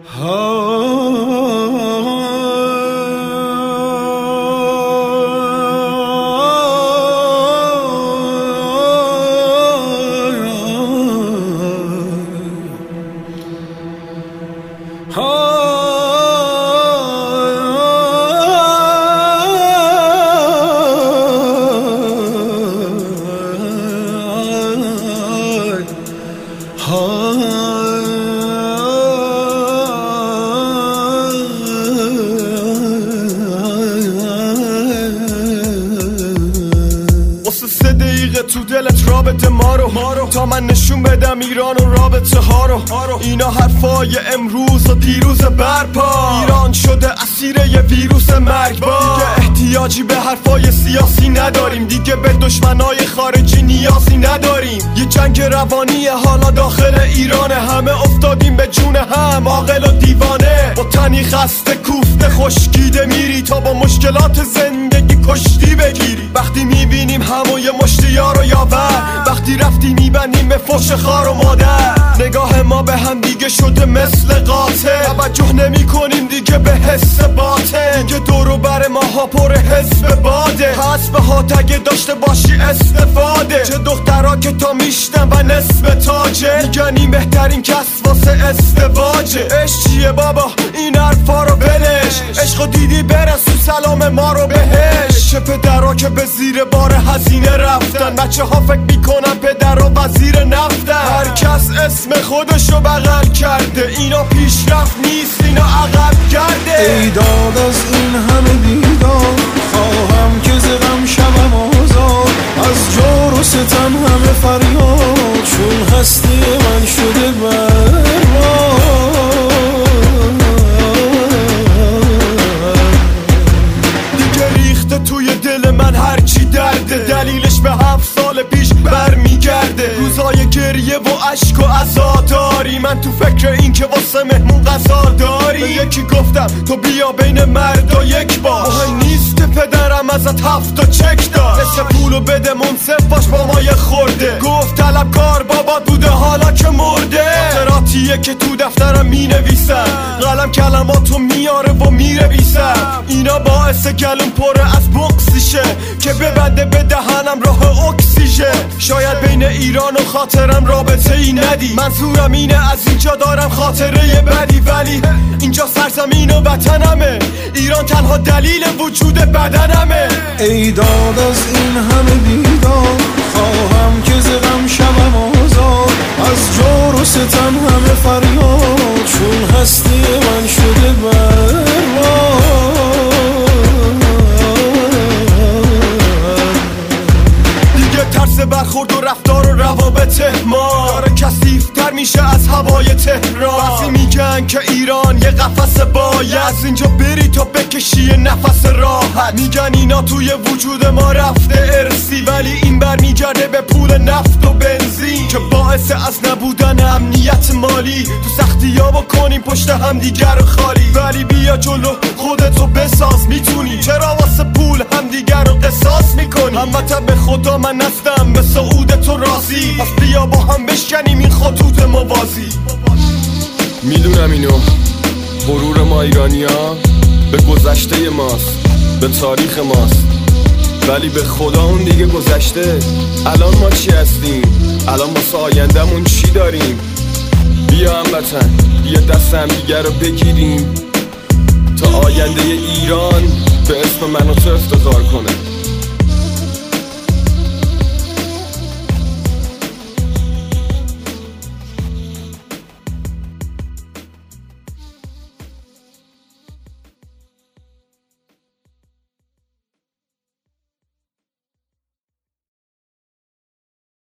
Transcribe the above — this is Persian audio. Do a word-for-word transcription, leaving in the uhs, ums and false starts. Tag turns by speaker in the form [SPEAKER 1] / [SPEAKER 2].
[SPEAKER 1] سه دقیقه تو دلت رابطه ما رو تا من نشون بدم ایران و رابطه ها رو. اینا حرفای امروز و دیروز برپا. ایران شده اسیر یه ویروس مرگبار. دیگه احتیاجی به حرفای سیاسی نداریم، دیگه به دشمنای خارجی نیازی نداریم. یه جنگ روانی حالا داخل ایرانه، همه افتادیم به جون هم، عاقل و دیوانه. با تنی خسته کوفته خشکیده میری تا با مشکلات زندگی کشتی بگیری. وقتی میبینیم همو یه مشت یار و یاور، وقتی رفتی میبندیم به فحش خار و مادر. نگاه ما به هم دیگه شده مثل قاطع، توجه نمی کنیم دیگه به حس باطن. دیگه دورو بر ماها پر حزب باده، حسب ها تگه داشته باشی استفاده. چه دخترها که تا میشتن و نصف تاجه، میگن این بهترین کس واسه ازدواجه. عشق چیه بابا این حرفا رو بلش، عشقو دیدی برسون سلام ما رو بهش. چه پدرها که به زیر بار هزینه رفتن، بچه ها فکر میکنن پدر و وزیر نفتن. هر کس اسم خودشو بغل کرده، اینا پیشرفت نیست اینا عقب کرده.
[SPEAKER 2] ای داد از این همه بیدار، خواهم که ز غم شوم آزاد. از جور و ستم همه فریاد، چون هستی من شده برباد.
[SPEAKER 1] دیگه ریخته توی دل من هرچی درده، دلیلش به هفت سال پیش برمیگرده. روزای گریه و عشق و عزاداری، من تو فکر این که واسه مهمون غذا داری. به یکی گفتم تو بیا بین مردا یک باش، مهم نیست که پدرم ازت هفت تا چک دار. نصف پولو بده منصف باش با ما یه خورده. گفت طلبکار بابا بوده حالا که مرده. خاطراتیه که تو دفترم می نویسم، قلم کلماتو میاره و میرویسم. اینا باعث گلوم پره از بغضیشه که ببنده به دهنم راه اکسیژن. شاید بین ایران و خاطرم رابطه ای ندی، منظورم اینه از اینجا دارم خاطره بدی. ولی اینجا سرزمین و وطنمه، ایران تنها دلیل وجود بدنمه.
[SPEAKER 2] ای داد از این همه بیدار، خواهم که ز غم شوم آزاد. از جور و ستم همه فریاد، چون هستی من شده برباد.
[SPEAKER 1] ترس برخورد و رفتار و روابط ما داره کثیف‌تر میشه از هوای تهران. بعضی میگن که ایران یه قفس باید، از اینجا بری تا بکشی نفس راحت. میگن اینا توی وجود ما رفته ارسی، ولی این برمیگرده به پول نفت و بنزین که باعث از نبودن امنیت مالی. تو سختی‌ها بکنیم پشت هم دیگر رو خالی. ولی بیا جلو خودتو بساز، میتونی. چرا واسه پول هم دیگر رو قصاص میکنی؟ هموطن به خدا من نستم به سعود تو راضی، پس بیا با هم بشکنیم این خطوط موازی.
[SPEAKER 3] میدونم اینو غرور ما ایرانی‌ها به گذشته ماست، به تاریخ ماست، ولی به خدا اون دیگه گذشته. الان ما چی هستیم؟ الان واسه آینده‌مون چی داریم؟ بیا هموطن بیا دست هم دیگه رو بگیریم تا آینده ایران به اسم من و تو افتخار کنه.